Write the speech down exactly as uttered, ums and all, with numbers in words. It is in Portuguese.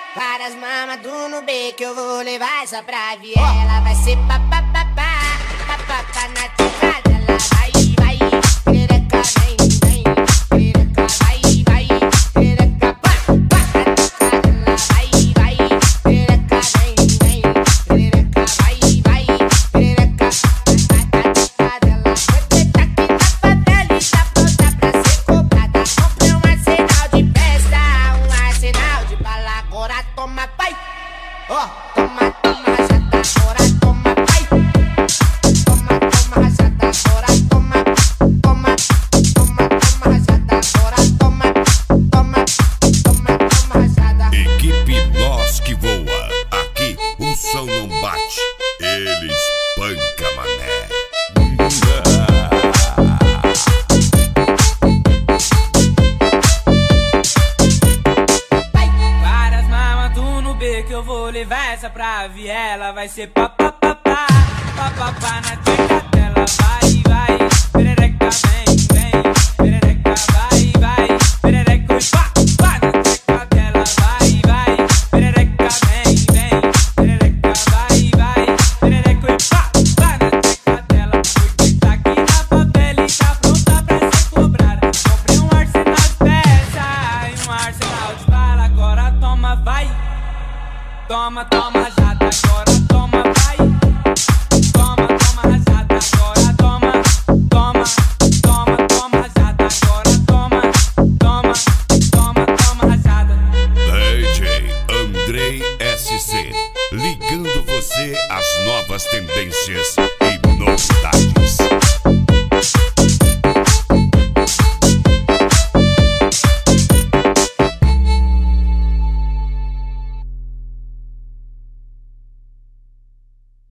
Várias mamas do Nubê que eu vou levar essa pra viela. Vai ser papapá, papapá na tua dela. Vai, vai, perereca, vem, vem. Perereca, vai, vai, perereca, pá, pá. Na tua dela. Vai, vai, perereca, vem, vem. Perereca, vai, vai, perereca, na tua dela. Você tá aqui na favela e tá pronta pra ser cobrada. Comprei um arsenal de festa, um arsenal de bala. Agora toma, pai. Ó, toma, toma, rajada. Agora toma, pai. Toma, toma, rajada. Agora toma, toma, toma, toma, rajada. Agora toma, toma, toma, toma, rajada. Equipe Nós que Voa. Aqui o som não bate, ele espanca, mané. Várias mamas do Nubê que eu vou levar essa pra viela. Vai ser papapá, papapá na tcheca dela. Vai, vai, perereca, vem, vem. Perereca, vai, vai, perereca e pá, pá na tcheca dela. Vai, vai, perereca, vem, vem. Perereca, vai, vai, perereca e pá, pá na tcheca dela. Porque tá aqui na favela e tá pronta pra ser cobrada. Comprei um arsenal de peça e um arsenal de bala. Agora toma, vai. Toma, toma, rajada, agora toma, vai. Toma, toma, rajada, agora toma. Toma, toma, toma, rajada, agora toma. Toma, toma, toma, rajada. D J Andrei S C, ligando você às novas tendências.